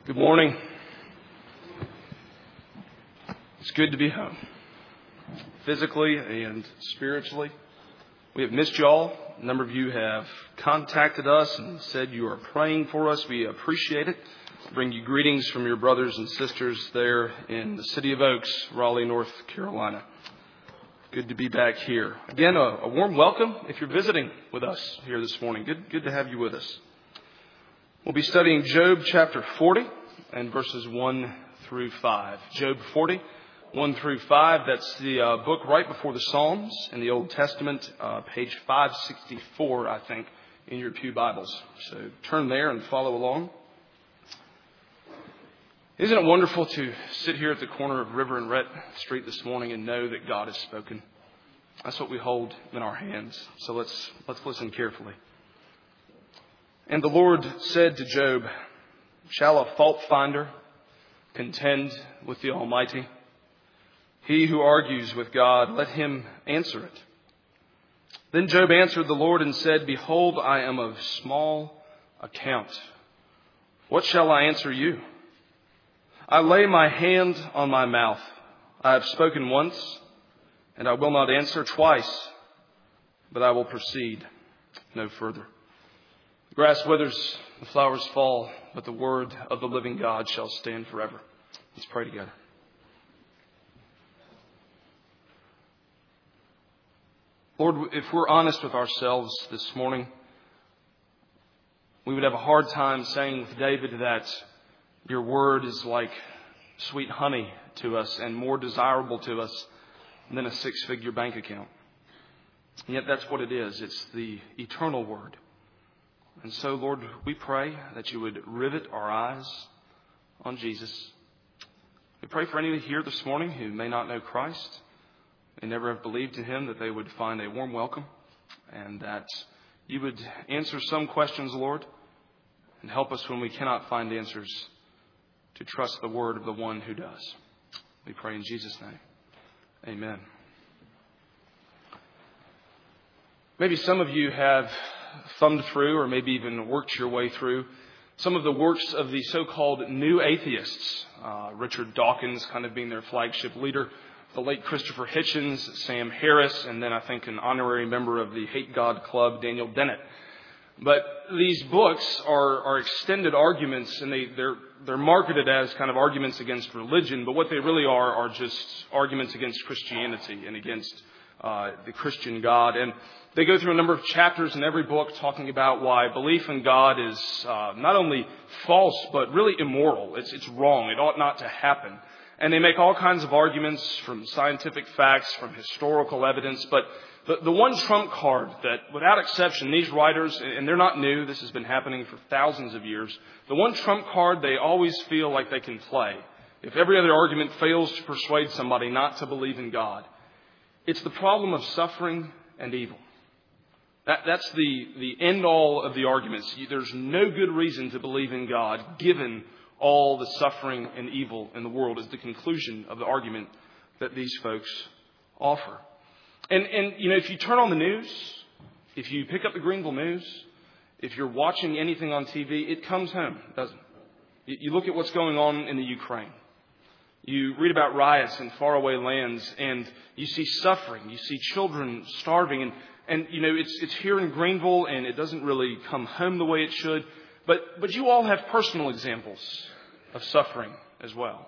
Good morning. It's good to be home, physically and spiritually. We have missed y'all. A number of you have contacted us and said you are praying for us. We appreciate it. Bring you greetings from your brothers and sisters there in the city of Oaks, Raleigh, North Carolina. Good to be back here. Again, a warm welcome if you're visiting with us here this morning. Good to have you with us. We'll be studying Job chapter 40 and verses 1 through 5. Job 40, 1 through 5. That's the book right before the Psalms in the Old Testament, page 564, I think, in your pew Bibles. So turn there and follow along. Isn't it wonderful to sit here at the corner of River and Rhett Street this morning and know that God has spoken? That's what we hold in our hands. So let's listen carefully. And the Lord said to Job, "Shall a fault finder contend with the Almighty? He who argues with God, let him answer it." Then Job answered the Lord and said, "Behold, I am of small account. What shall I answer you? I lay my hand on my mouth. I have spoken once, and I will not answer twice, but I will proceed no further. The grass withers, the flowers fall, but the word of the living God shall stand forever." Let's pray together. Lord, if we're honest with ourselves this morning, we would have a hard time saying with David that your word is like sweet honey to us and more desirable to us than a six-figure bank account. And yet that's what it is. It's the eternal word. And so, Lord, we pray that you would rivet our eyes on Jesus. We pray for any here this morning who may not know Christ, may never have believed in him, that they would find a warm welcome and that you would answer some questions, Lord, and help us when we cannot find answers to trust the word of the one who does. We pray in Jesus' name. Amen. Maybe some of you have thumbed through or maybe even worked your way through some of the works of the so-called new atheists. Richard Dawkins kind of being their flagship leader, the late Christopher Hitchens, Sam Harris, and then I think an honorary member of the Hate God Club, Daniel Dennett. But these books are extended arguments, and they're marketed as kind of arguments against religion, but what they really are just arguments against Christianity and against the Christian God. And they go through a number of chapters in every book talking about why belief in God is not only false, but really immoral. It's wrong. It ought not to happen. And they make all kinds of arguments from scientific facts, from historical evidence. But the one trump card that, without exception, these writers, and they're not new, this has been happening for thousands of years, the one trump card they always feel like they can play, if every other argument fails to persuade somebody not to believe in God, it's the problem of suffering and evil. That's the end all of the arguments. There's no good reason to believe in God given all the suffering and evil in the world is the conclusion of the argument that these folks offer. And you know, if you turn on the news, if you pick up the Greenville News, if you're watching anything on TV, it comes home, doesn't it? You look at what's going on in the Ukraine. You read about riots in faraway lands, and you see suffering. You see children starving, and you know it's here in Greenville, and it doesn't really come home the way it should. But you all have personal examples of suffering as well.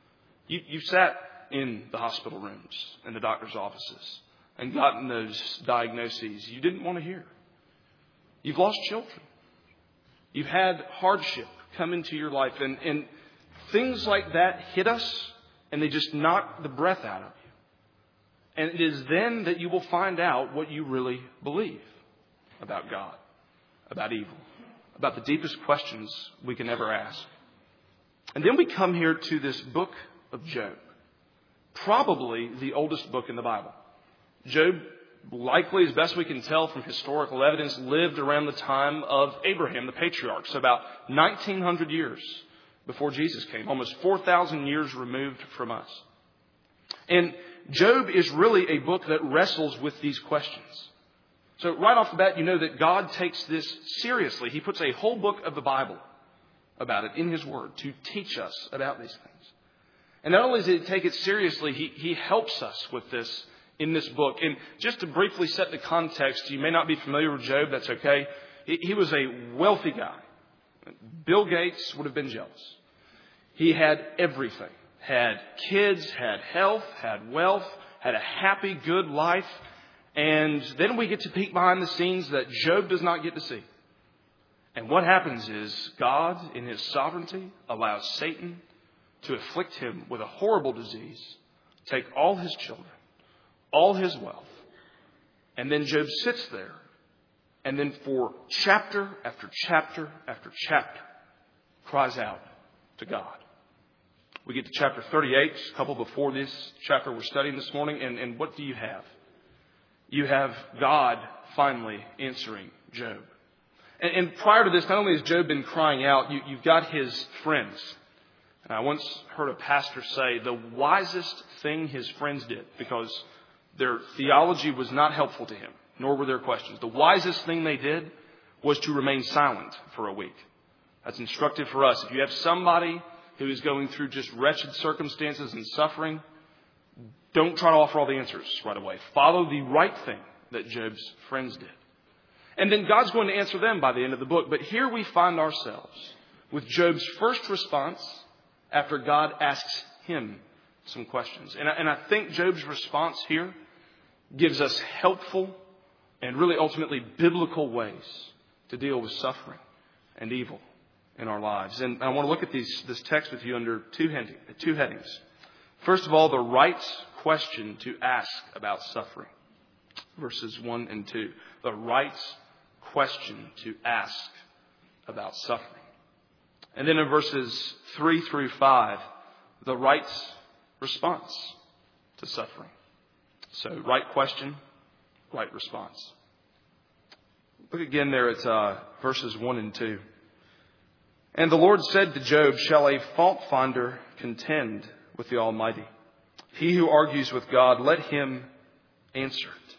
You sat in the hospital rooms and the doctor's offices and gotten those diagnoses you didn't want to hear. You've lost children. You've had hardship come into your life, and things like that hit us, and they just knock the breath out of you. And it is then that you will find out what you really believe about God, about evil, about the deepest questions we can ever ask. And then we come here to this book of Job, probably the oldest book in the Bible. Job, likely, as best we can tell from historical evidence, lived around the time of Abraham, the patriarch, so about 1900 years before Jesus came, almost 4,000 years removed from us. And Job is really a book that wrestles with these questions. So right off the bat, you know that God takes this seriously. He puts a whole book of the Bible about it in His Word to teach us about these things. And not only does He take it seriously, He helps us with this in this book. And just to briefly set the context, you may not be familiar with Job, that's okay. He was a wealthy guy. Bill Gates would have been jealous. He had everything. Had kids, had health, had wealth, had a happy, good life. And then we get to peek behind the scenes that Job does not get to see. And what happens is God, in His sovereignty, allows Satan to afflict him with a horrible disease, take all his children, all his wealth, and then Job sits there, and then for chapter after chapter after chapter, cries out to God. We get to chapter 38, a couple before this chapter we're studying this morning, and what do you have? You have God finally answering Job. And prior to this, not only has Job been crying out, you've got his friends. And I once heard a pastor say the wisest thing his friends did, because their theology was not helpful to him, nor were their questions. The wisest thing they did was to remain silent for a week. That's instructive for us. If you have somebody who is going through just wretched circumstances and suffering, don't try to offer all the answers right away. Follow the right thing that Job's friends did. And then God's going to answer them by the end of the book. But here we find ourselves with Job's first response after God asks him some questions. And I think Job's response here gives us helpful and really ultimately biblical ways to deal with suffering and evil in our lives. And I want to look at this text with you under two headings. First of all, the right question to ask about suffering. Verses 1 and 2. The right question to ask about suffering. And then in verses 3 through 5, the right response to suffering. So, right question, right response. Look again there at verses 1 and 2. And the Lord said to Job, "Shall a fault finder contend with the Almighty? He who argues with God, let him answer it."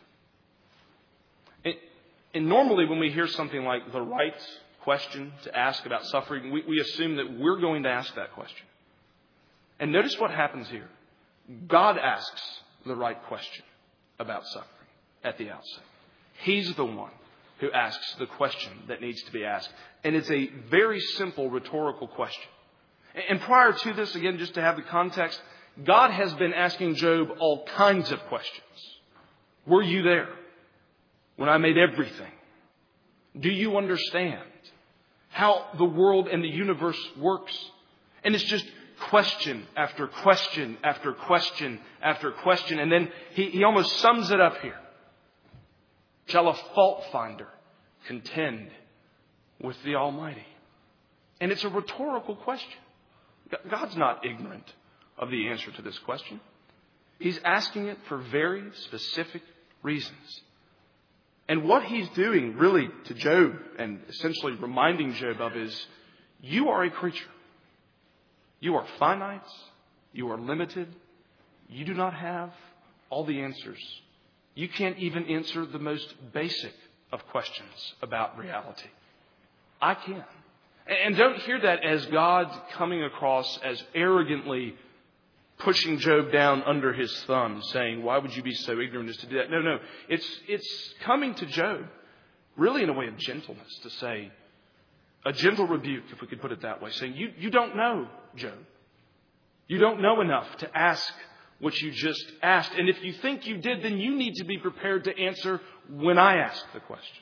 And normally when we hear something like the right question to ask about suffering, we assume that we're going to ask that question. And notice what happens here. God asks the right question about suffering at the outset. He's the one who asks the question that needs to be asked. And it's a very simple rhetorical question. And prior to this, again, just to have the context, God has been asking Job all kinds of questions. Were you there when I made everything? Do you understand how the world and the universe works? And it's just question after question after question after question. And then he almost sums it up here. Shall a fault finder contend with the Almighty? And it's a rhetorical question. God's not ignorant of the answer to this question. He's asking it for very specific reasons. And what he's doing really to Job and essentially reminding Job of is, you are a creature. You are finite. You are limited. You do not have all the answers. You can't even answer the most basic of questions about reality. I can. And don't hear that as God coming across as arrogantly pushing Job down under his thumb, saying, why would you be so ignorant as to do that? No. It's coming to Job really in a way of gentleness, to say, a gentle rebuke, if we could put it that way, saying, you don't know, Job. You don't know enough to ask what you just asked. And if you think you did, then you need to be prepared to answer when I ask the questions.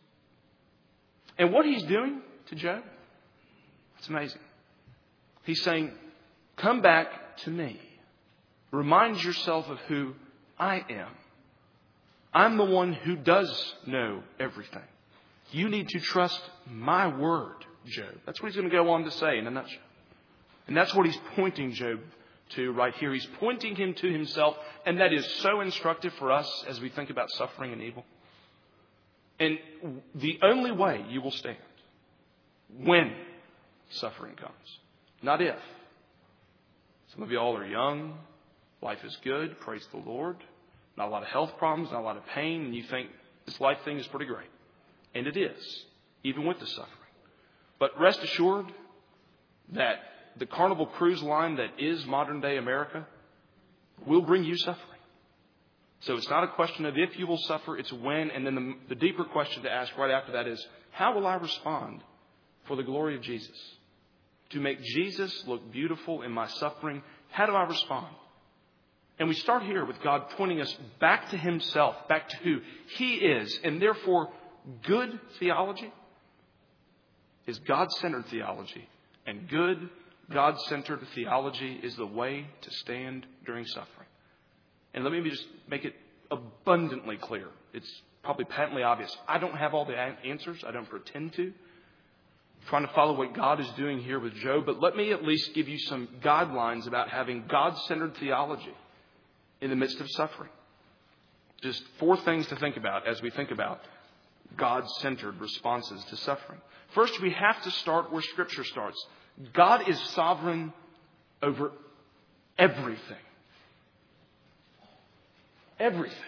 And what he's doing to Job, it's amazing. He's saying, come back to me. Remind yourself of who I am. I'm the one who does know everything. You need to trust my word, Job. That's what he's going to go on to say in a nutshell. And that's what he's pointing Job to right here. He's pointing him to himself. And that is so instructive for us as we think about suffering and evil. And the only way you will stand when suffering comes, not if. Some of y'all are young. Life is good. Praise the Lord. Not a lot of health problems, not a lot of pain. And you think this life thing is pretty great. And it is, even with the suffering. But rest assured, that the Carnival Cruise Line that is modern day America will bring you suffering. So it's not a question of if you will suffer, it's when. And then the deeper question to ask right after that is, how will I respond for the glory of Jesus? To make Jesus look beautiful in my suffering, how do I respond? And we start here with God pointing us back to himself, back to who he is. And therefore, good theology is God-centered theology. And good, God-centered theology is the way to stand during suffering. And let me just make it abundantly clear. It's probably patently obvious. I don't have all the answers. I don't pretend to. I'm trying to follow what God is doing here with Job. But let me at least give you some guidelines about having God-centered theology in the midst of suffering. Just 4 things to think about as we think about God-centered responses to suffering. First, we have to start where Scripture starts. God is sovereign over everything. Everything.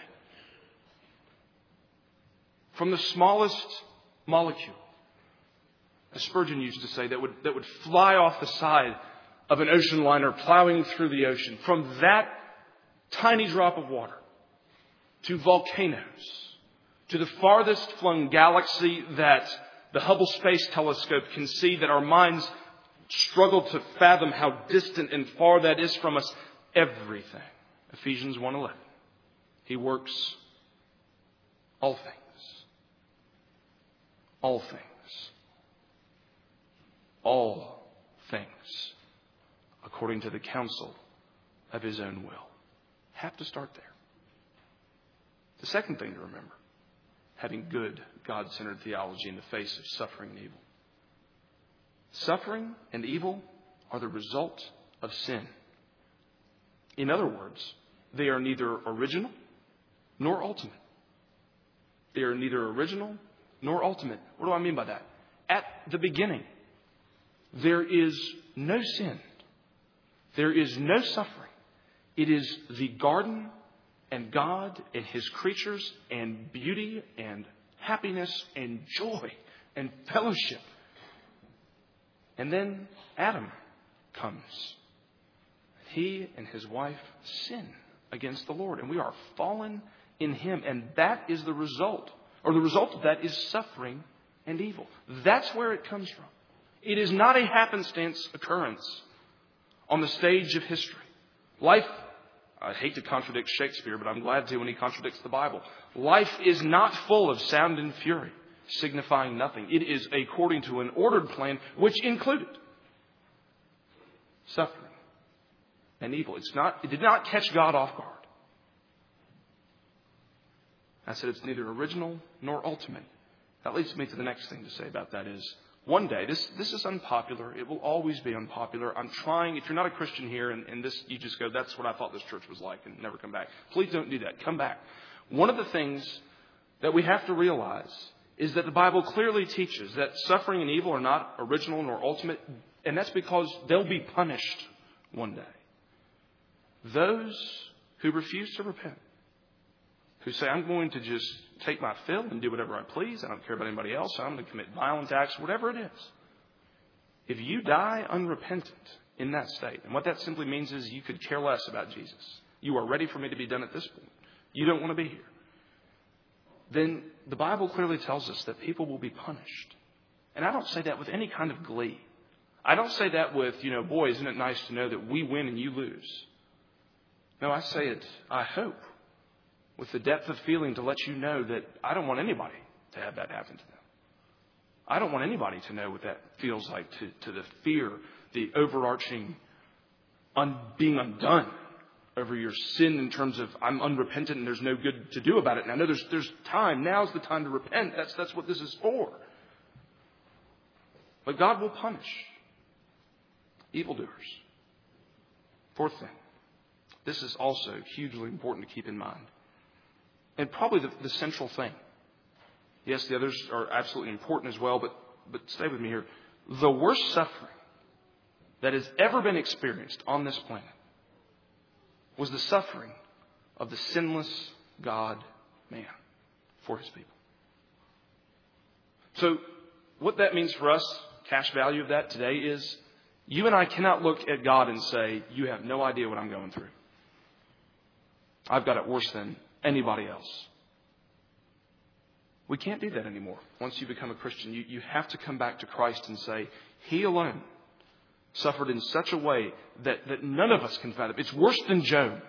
From the smallest molecule, as Spurgeon used to say, that would fly off the side of an ocean liner plowing through the ocean. From that tiny drop of water to volcanoes, to the farthest flung galaxy that the Hubble Space Telescope can see, that our minds struggle to fathom how distant and far that is from us. Everything. Ephesians 1:11. He works all things. All things. All things. According to the counsel of his own will. Have to start there. The second thing to remember, having good God-centered theology in the face of suffering and evil. Suffering and evil are the result of sin. In other words, they are neither original nor ultimate. They are neither original nor ultimate. What do I mean by that? At the beginning, there is no sin. There is no suffering. It is the garden and God and his creatures and beauty and happiness and joy and fellowship. And then Adam comes. He and his wife sin against the Lord. And we are fallen in him. And that is the result. Or the result of that is suffering and evil. That's where it comes from. It is not a happenstance occurrence on the stage of history. Life, I hate to contradict Shakespeare, but I'm glad to when he contradicts the Bible. Life is not full of sound and fury, signifying nothing. It is according to an ordered plan, which included suffering and evil. It did not catch God off guard. I said it's neither original nor ultimate. That leads me to the next thing to say about that is, one day, this is unpopular. It will always be unpopular. I'm trying, if you're not a Christian here and this, you just go, that's what I thought this church was like and never come back. Please don't do that. Come back. One of the things that we have to realize is that the Bible clearly teaches that suffering and evil are not original nor ultimate. And that's because they'll be punished one day. Those who refuse to repent, who say, I'm going to just take my fill and do whatever I please. I don't care about anybody else. I'm going to commit violent acts, whatever it is. If you die unrepentant in that state, and what that simply means is you could care less about Jesus. You are ready for me to be done at this point. You don't want to be here. Then the Bible clearly tells us that people will be punished. And I don't say that with any kind of glee. I don't say that with, boy, isn't it nice to know that we win and you lose. No, I say it, I hope, with the depth of feeling to let you know that I don't want anybody to have that happen to them. I don't want anybody to know what that feels like, to the fear, the overarching being undone over your sin in terms of I'm unrepentant and there's no good to do about it. And I know there's time. Now's the time to repent. That's what this is for. But God will punish evildoers. Fourth thing. This is also hugely important to keep in mind. And probably the central thing. Yes, the others are absolutely important as well, but stay with me here. The worst suffering that has ever been experienced on this planet was the suffering of the sinless God-man for his people. So what that means for us, cash value of that today is You and I cannot look at God and say, you have no idea what I'm going through. I've got it worse than anybody else. We can't do that anymore. Once you become a Christian, you have to come back to Christ and say, He alone suffered in such a way that none of us can fathom. It's worse than Job.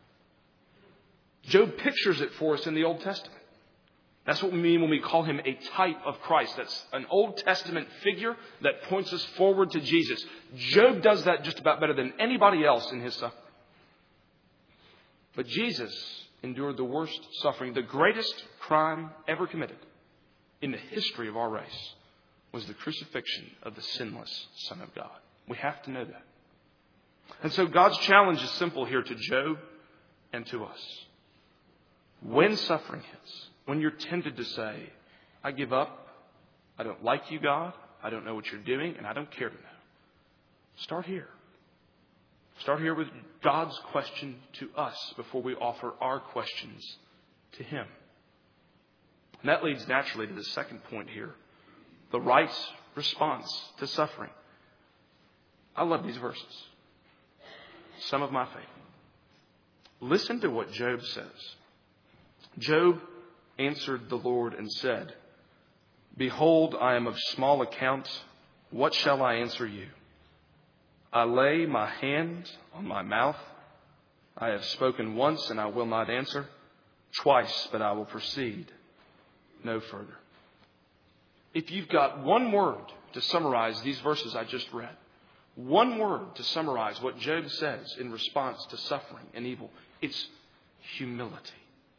Job pictures it for us in the Old Testament. That's what we mean when we call him a type of Christ. That's an Old Testament figure that points us forward to Jesus. Job does that just about better than anybody else in his suffering. But Jesus endured the worst suffering. The greatest crime ever committed in the history of our race was the crucifixion of the sinless Son of God. We have to know that. And so God's challenge is simple here to Job and to us. When suffering hits, when you're tempted to say, I give up, I don't like you, God, I don't know what you're doing, and I don't care to know. Start here. Start here with God's question to us before we offer our questions to Him. And that leads naturally to the second point here. The right response to suffering. I love these verses. Some of my favorite. Listen to what Job says. Job answered the Lord and said, Behold, I am of small account. What shall I answer you? I lay my hand on my mouth. I have spoken once and I will not answer. Twice, but I will proceed no further. If you've got one word to summarize these verses I just read, one word to summarize what Job says in response to suffering and evil, it's humility.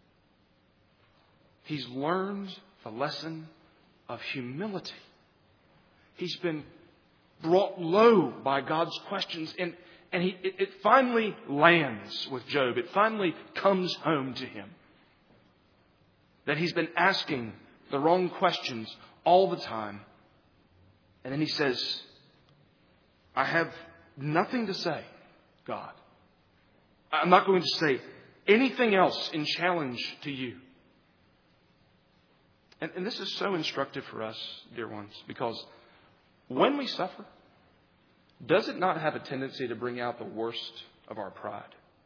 He's learned the lesson of humility. He's been brought low by God's questions, and it finally lands with Job. It finally comes home to him that he's been asking the wrong questions all the time. And then he says, I have nothing to say, God. I'm not going to say anything else in challenge to you. And this is so instructive for us, dear ones, because when we suffer, does it not have a tendency to bring out the worst of our pride?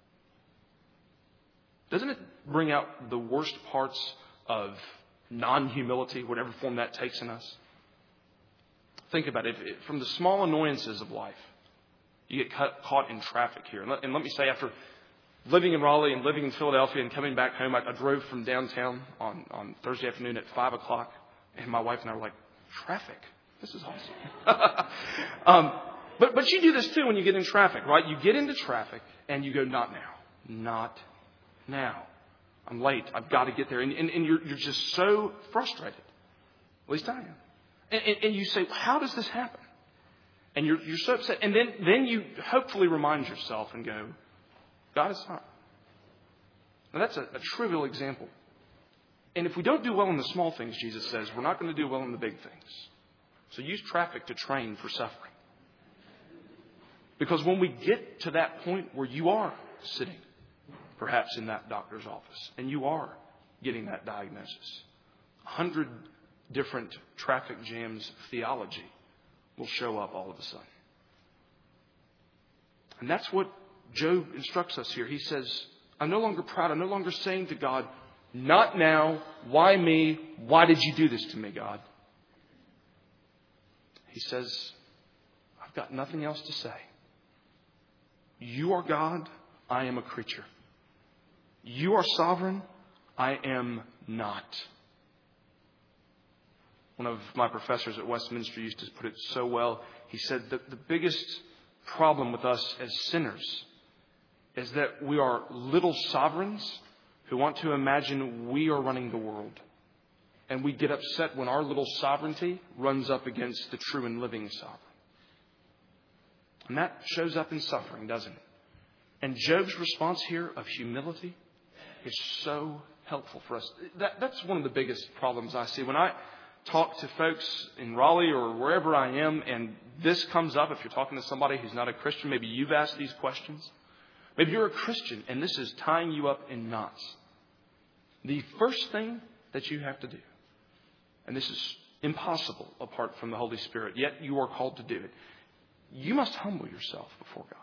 Doesn't it bring out the worst parts of non-humility, whatever form that takes in us? Think about it. From the small annoyances of life, you get caught in traffic here. And let me say, after living in Raleigh and living in Philadelphia and coming back home, I drove from downtown on Thursday afternoon at 5 o'clock. And my wife and I were like, traffic? This is awesome. But you do this too when you get in traffic, right? You get into traffic and you go, not now. Not now. I'm late. I've got to get there. And you're just so frustrated. At least I am. And you say, how does this happen? And you're so upset. And then you hopefully remind yourself and go, God is not. Now that's a trivial example. And if we don't do well in the small things, Jesus says, we're not going to do well in the big things. So use traffic to train for suffering. Because when we get to that point where you are sitting, perhaps in that doctor's office, and you are getting that diagnosis, 100 different traffic jams theology will show up all of a sudden. And that's what Job instructs us here. He says, I'm no longer proud. I'm no longer saying to God, not now. Why me? Why did you do this to me, God? He says, I've got nothing else to say. You are God. I am a creature. You are sovereign. I am not. One of my professors at Westminster used to put it so well. He said that the biggest problem with us as sinners is that we are little sovereigns who want to imagine we are running the world. And we get upset when our little sovereignty runs up against the true and living sovereign. And that shows up in suffering, doesn't it? And Job's response here of humility is so helpful for us. That's one of the biggest problems I see. When I talk to folks in Raleigh or wherever I am, and this comes up, if you're talking to somebody who's not a Christian, maybe you've asked these questions. Maybe you're a Christian and this is tying you up in knots. The first thing that you have to do, and this is impossible apart from the Holy Spirit, yet you are called to do it. you must humble yourself before God.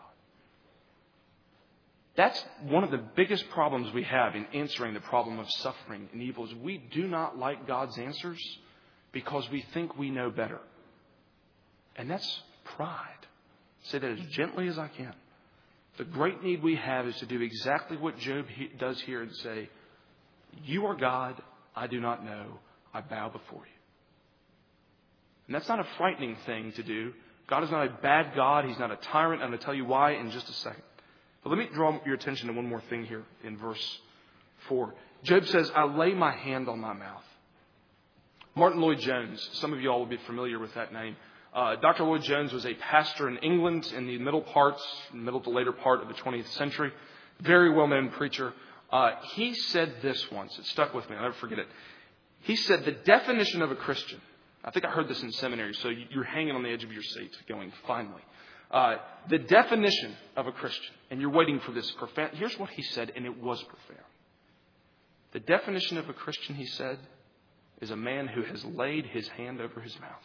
That's one of the biggest problems we have in answering the problem of suffering and evil is we do not like God's answers because we think we know better. And that's pride. Say that as gently as I can. The great need we have is to do exactly what Job does here and say, you are God, I do not know, I bow before you. And that's not a frightening thing to do. God is not a bad God. He's not a tyrant. I'm going to tell you why in just a second. But let me draw your attention to one more thing here in verse 4. Job says, I lay my hand on my mouth. Martin Lloyd-Jones, some of you all will be familiar with that name. Dr. Lloyd-Jones was a pastor in England in the middle to later part of the 20th century. Very well-known preacher. He said this once. It stuck with me. I'll never forget it. He said, the definition of a Christian. I think I heard this in seminary, so you're hanging on the edge of your seat going, finally. The definition of a Christian, and you're waiting for this profound. Here's what he said, and it was profound. The definition of a Christian, he said, is a man who has laid his hand over his mouth.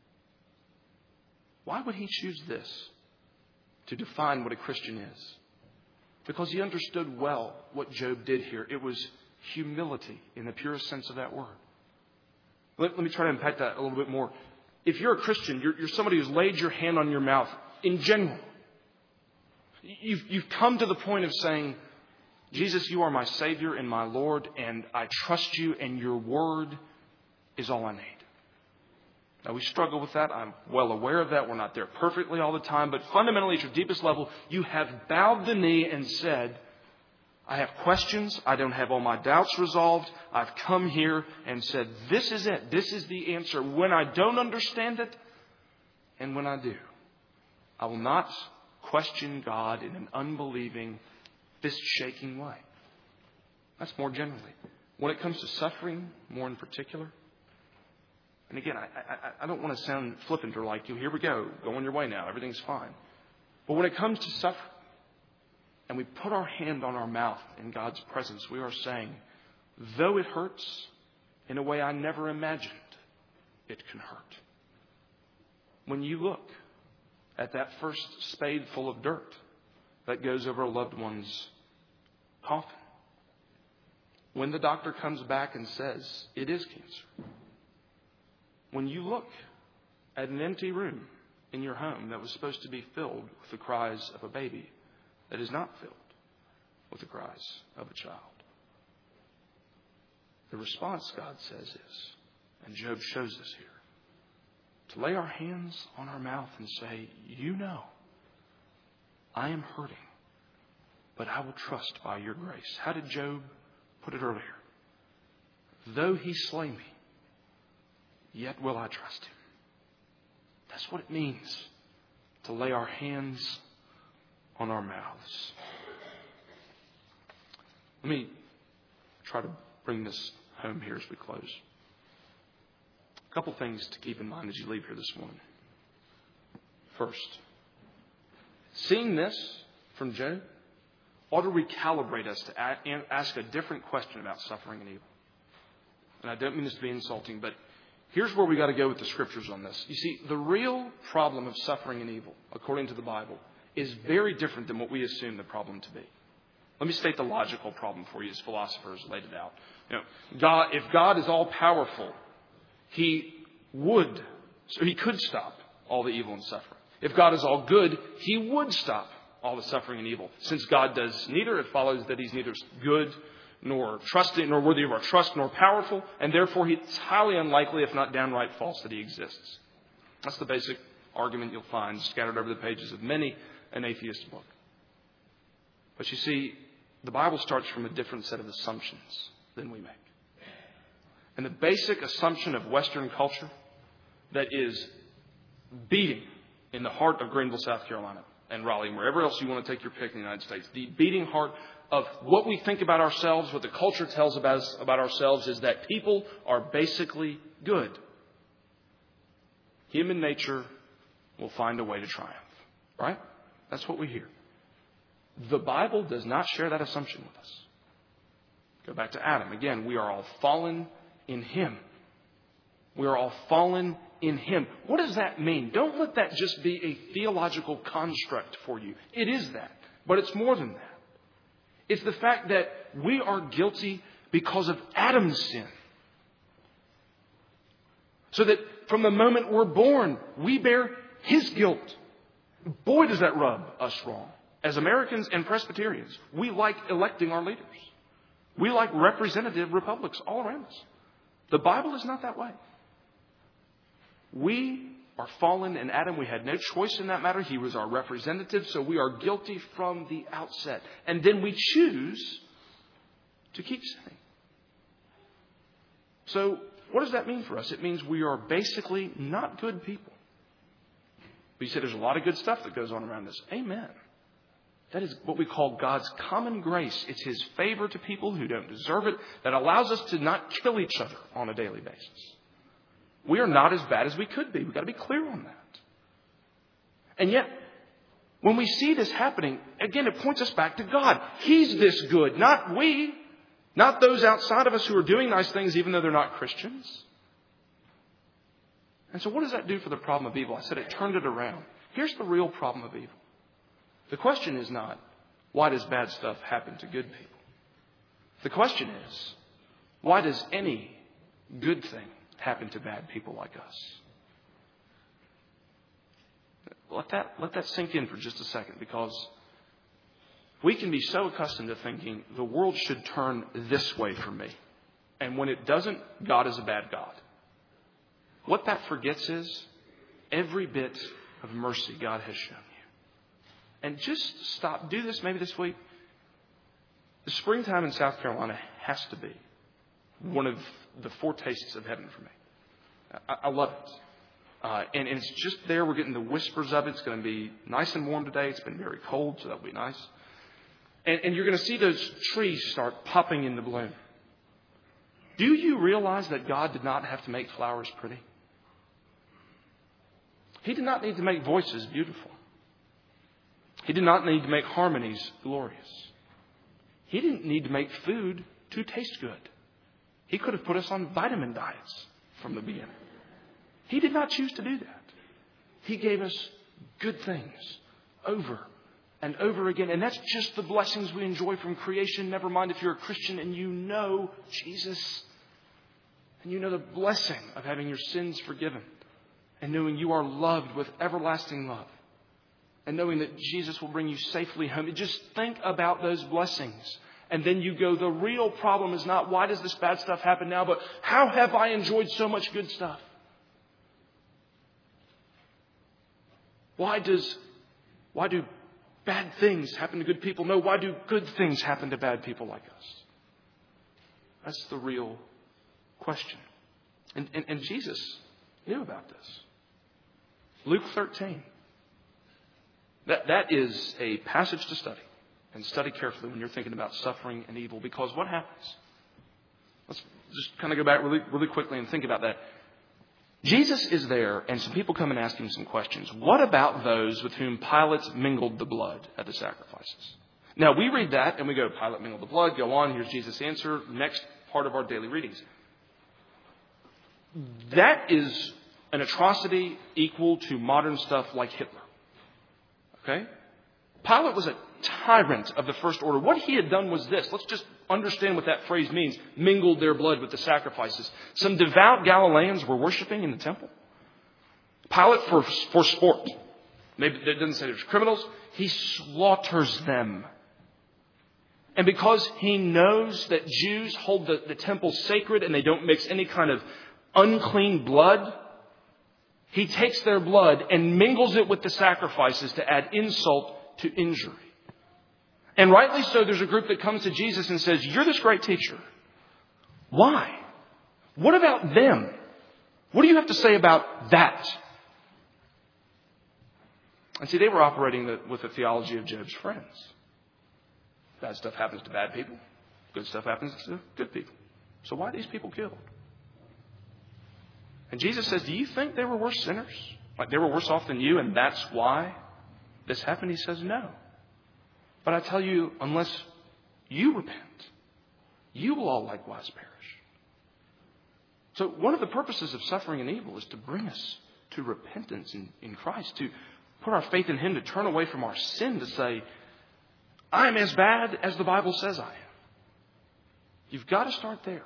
Why would he choose this to define what a Christian is? Because he understood well what Job did here. It was humility in the purest sense of that word. Let me try to unpack that a little bit more. If you're a Christian, you're somebody who's laid your hand on your mouth in general. You've come to the point of saying, Jesus, you are my Savior and my Lord, and I trust you, and your word is all I need. Now, we struggle with that. I'm well aware of that. We're not there perfectly all the time. But fundamentally, at your deepest level, you have bowed the knee and said, I have questions. I don't have all my doubts resolved. I've come here and said, this is it. This is the answer. When I don't understand it, and when I do, I will not question God in an unbelieving, fist-shaking way. That's more generally. When it comes to suffering, more in particular, and again, I don't want to sound flippant or like, here we go, go on your way now, everything's fine. But when it comes to suffering, and we put our hand on our mouth in God's presence, we are saying, though it hurts in a way I never imagined it can hurt. When you look at that first spade full of dirt that goes over a loved one's coffin, when the doctor comes back and says, it is cancer, when you look at an empty room in your home that was supposed to be filled with the cries of a baby that is not filled with the cries of a child, the response, God says, is, and Job shows this here, to lay our hands on our mouth and say, you know, I am hurting, but I will trust by your grace. How did Job put it earlier? Though he slay me, yet will I trust him. That's what it means to lay our hands on our mouths. Let me try to bring this home here as we close. A couple things to keep in mind as you leave here this morning. First, seeing this from Job ought to recalibrate us to ask a different question about suffering and evil. And I don't mean this to be insulting, but here's where we got to go with the scriptures on this. You see, the real problem of suffering and evil, according to the Bible, is very different than what we assume the problem to be. Let me state the logical problem for you as philosophers laid it out. If God is all powerful, He could stop all the evil and suffering. If God is all good, He would stop all the suffering and evil. Since God does neither, it follows that He's neither good nor trusting, nor worthy of our trust, nor powerful, and therefore it's highly unlikely, if not downright false, that He exists. That's the basic argument you'll find scattered over the pages of many an atheist book. But you see, the Bible starts from a different set of assumptions than we make. And the basic assumption of Western culture that is beating in the heart of Greenville, South Carolina, and Raleigh, and wherever else you want to take your pick in the United States, the beating heart of what we think about ourselves, what the culture tells us about ourselves, is that people are basically good. Human nature will find a way to triumph. Right? That's what we hear. The Bible does not share that assumption with us. Go back to Adam. Again, we are all fallen in him. We are all fallen in Him. What does that mean? Don't let that just be a theological construct for you. It is that, but it's more than that. It's the fact that we are guilty because of Adam's sin. So that from the moment we're born, we bear his guilt. Boy, does that rub us wrong. As Americans and Presbyterians, we like electing our leaders. We like representative republics all around us. The Bible is not that way. We are fallen in Adam. We had no choice in that matter. He was our representative, so we are guilty from the outset. And then we choose to keep sinning. So what does that mean for us? It means we are basically not good people. But you say there's a lot of good stuff that goes on around us. Amen. That is what we call God's common grace. It's His favor to people who don't deserve it that allows us to not kill each other on a daily basis. We are not as bad as we could be. We've got to be clear on that. And yet, when we see this happening, again, it points us back to God. He's this good, not we. Not those outside of us who are doing nice things even though they're not Christians. And so what does that do for the problem of evil? I said it turned it around. Here's the real problem of evil. The question is not, why does bad stuff happen to good people? The question is, why does any good thing happen to bad people like us? Let that sink in for just a second, because we can be so accustomed to thinking the world should turn this way for me. And when it doesn't, God is a bad God. What that forgets is every bit of mercy God has shown you. And just stop. Do this maybe this week. The springtime in South Carolina has to be one of the foretastes of heaven for me. I love it. And it's just there. We're getting the whispers of it. It's going to be nice and warm today. It's been very cold, so that'll be nice. And you're going to see those trees start popping into bloom. Do you realize that God did not have to make flowers pretty? He did not need to make voices beautiful. He did not need to make harmonies glorious. He didn't need to make food to taste good. He could have put us on vitamin diets from the beginning. He did not choose to do that. He gave us good things over and over again. And that's just the blessings we enjoy from creation. Never mind if you're a Christian and you know Jesus. And you know the blessing of having your sins forgiven. And knowing you are loved with everlasting love. And knowing that Jesus will bring you safely home. Just think about those blessings. And then you go, the real problem is not why does this bad stuff happen now, but how have I enjoyed so much good stuff? Why do bad things happen to good people? No, why do good things happen to bad people like us? That's the real question. And Jesus knew about this. Luke 13. That is a passage to study. And study carefully when you're thinking about suffering and evil. Because what happens? Let's just kind of go back really quickly and think about that. Jesus is there, and some people come and ask him some questions. What about those with whom Pilate mingled the blood at the sacrifices? Now, we read that, and we go, Pilate mingled the blood. Go on, here's Jesus' answer. Next part of our daily readings. That is an atrocity equal to modern stuff like Hitler. Okay? Pilate was a tyrant of the first order. What he had done was this. Let's just understand what that phrase means. Mingled their blood with the sacrifices. Some devout Galileans were worshiping in the temple. Pilate, for sport. Maybe it doesn't say there's criminals. He slaughters them. And because he knows that Jews hold the temple sacred and they don't mix any kind of unclean blood, he takes their blood and mingles it with the sacrifices to add insult to injury. And rightly so, there's a group that comes to Jesus and says, you're this great teacher. Why? What about them? What do you have to say about that? And see, they were operating with the theology of Job's friends. Bad stuff happens to bad people. Good stuff happens to good people. So why are these people killed? And Jesus says, do you think they were worse sinners? Like they were worse off than you, and that's why this happened? He says, no. But I tell you, unless you repent, you will all likewise perish. So one of the purposes of suffering and evil is to bring us to repentance in Christ, to put our faith in Him, to turn away from our sin, to say, I'm as bad as the Bible says I am. You've got to start there.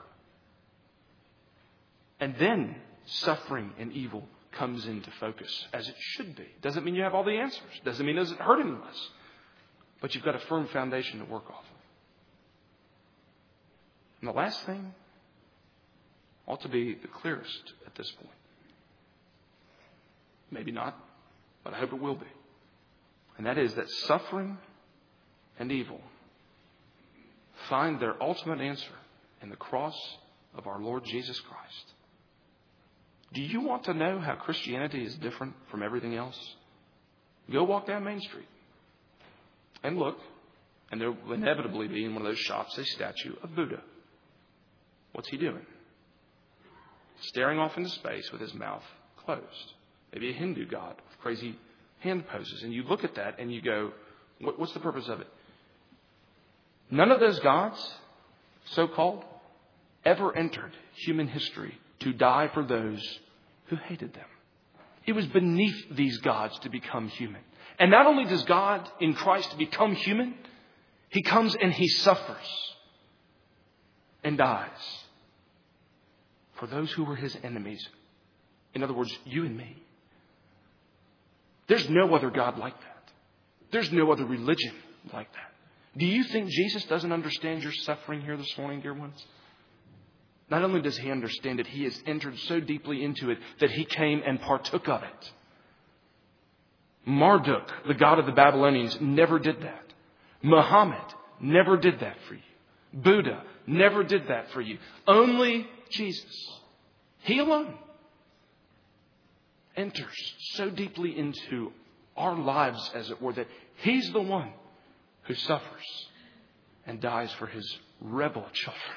And then suffering and evil comes into focus, as it should be. Doesn't mean you have all the answers. Doesn't mean it doesn't hurt any less. But you've got a firm foundation to work off of. And the last thing ought to be the clearest at this point. Maybe not, but I hope it will be. And that is that suffering and evil find their ultimate answer in the cross of our Lord Jesus Christ. Do you want to know how Christianity is different from everything else? Go walk down Main Street and look, and there will inevitably be in one of those shops a statue of Buddha. What's he doing? Staring off into space with his mouth closed. Maybe a Hindu god with crazy hand poses. And you look at that and you go, what's the purpose of it? None of those gods, so-called, ever entered human history to die for those who hated them. It was beneath these gods to become human. And not only does God in Christ become human, He comes and He suffers and dies for those who were His enemies. In other words, you and me. There's no other God like that. There's no other religion like that. Do you think Jesus doesn't understand your suffering here this morning, dear ones? Not only does He understand it, He has entered so deeply into it that He came and partook of it. Marduk, the god of the Babylonians, never did that. Muhammad never did that for you. Buddha never did that for you. Only Jesus, He alone, enters so deeply into our lives, as it were, that He's the one who suffers and dies for His rebel children.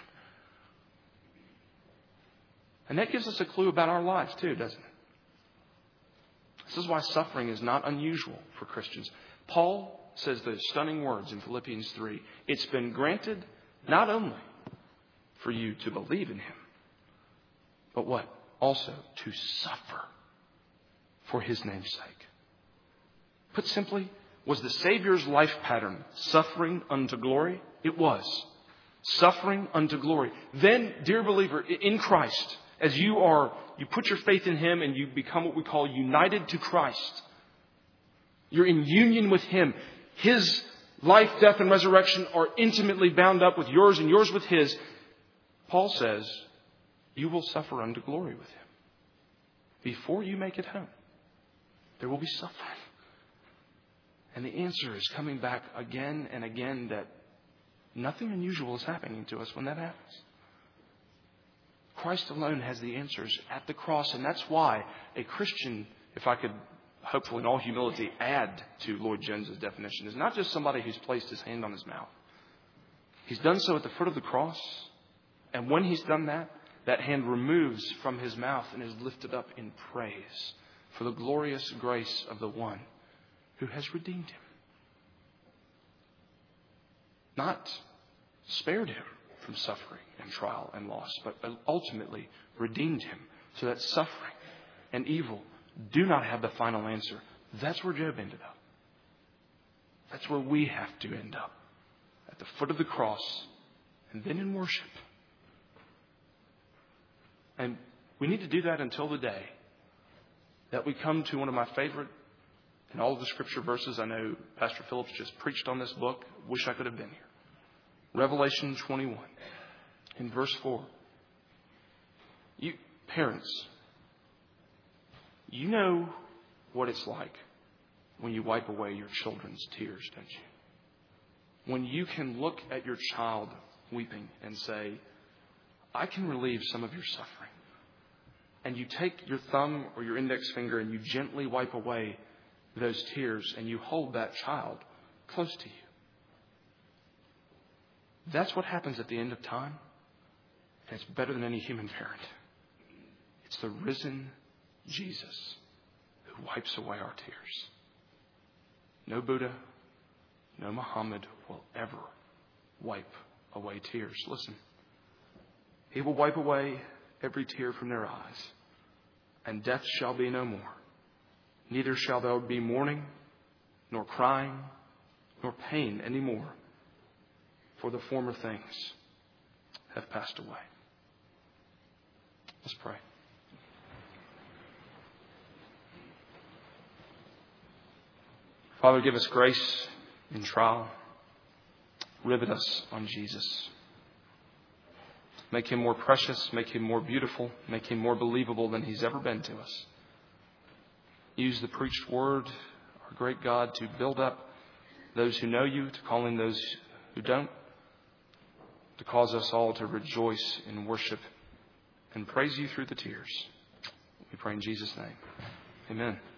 And that gives us a clue about our lives too, doesn't it? This is why suffering is not unusual for Christians. Paul says those stunning words in Philippians 3. It's been granted not only for you to believe in Him, but what? Also to suffer for His name's sake. Put simply, was the Savior's life pattern suffering unto glory? It was. Suffering unto glory. Then, dear believer, in Christ, as you put your faith in Him and you become what we call united to Christ. You're in union with Him. His life, death, and resurrection are intimately bound up with yours and yours with His. Paul says, you will suffer unto glory with Him. Before you make it home, there will be suffering. And the answer is coming back again and again that nothing unusual is happening to us when that happens. Christ alone has the answers at the cross. And that's why a Christian, if I could hopefully in all humility add to Lloyd Jones's definition, is not just somebody who's placed his hand on his mouth. He's done so at the foot of the cross. And when He's done that, that hand removes from his mouth and is lifted up in praise for the glorious grace of the one who has redeemed him. Not spared him from suffering and trial and loss, but ultimately redeemed him so that suffering and evil do not have the final answer. That's where Job ended up. That's where we have to end up. At the foot of the cross and then in worship. And we need to do that until the day that we come to one of my favorite in all of the Scripture verses. I know Pastor Phillips just preached on this book. Wish I could have been here. Revelation 21 in verse 4. You parents, you know what it's like when you wipe away your children's tears, don't you? When you can look at your child weeping and say, I can relieve some of your suffering. And you take your thumb or your index finger and you gently wipe away those tears and you hold that child close to you. That's what happens at the end of time. And it's better than any human parent. It's the risen Jesus who wipes away our tears. No Buddha, no Muhammad will ever wipe away tears. Listen, He will wipe away every tear from their eyes. And death shall be no more. Neither shall there be mourning, nor crying, nor pain any more. For the former things have passed away. Let's pray. Father, give us grace in trial. Rivet us on Jesus. Make him more precious. Make him more beautiful. Make him more believable than he's ever been to us. Use the preached word, our great God, to build up those who know you, to call in those who don't, to cause us all to rejoice in worship and praise you through the tears. We pray in Jesus' name. Amen.